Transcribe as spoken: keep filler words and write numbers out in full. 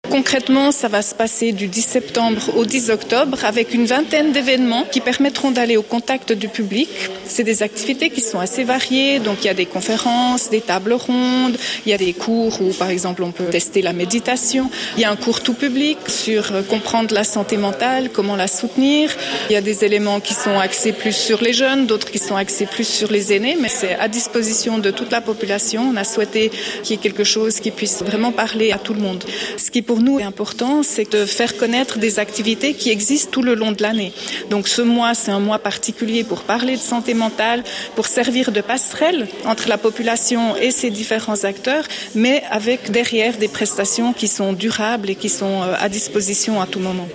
Concrètement, ça va se passer du dix septembre au dix octobre avec une vingtaine d'événements qui permettront d'aller au contact du public. C'est des activités qui sont assez variées, donc il y a des conférences, des tables rondes, il y a des cours où par exemple on peut tester la méditation, il y a un cours tout public sur comprendre la santé mentale, comment la soutenir, il y a des éléments qui sont axés plus sur les jeunes, d'autres qui sont axés plus sur les aînés, mais c'est à disposition de toute la population. On a souhaité qu'il y ait quelque chose qui puisse vraiment parler à tout le monde. Ce qui pour nous est important, c'est de faire connaître des activités qui existent tout le long de l'année. Donc ce mois, c'est un mois particulier pour parler de santé mentale, pour servir de passerelle entre la population et ses différents acteurs, mais avec derrière des prestations qui sont durables et qui sont à disposition à tout moment.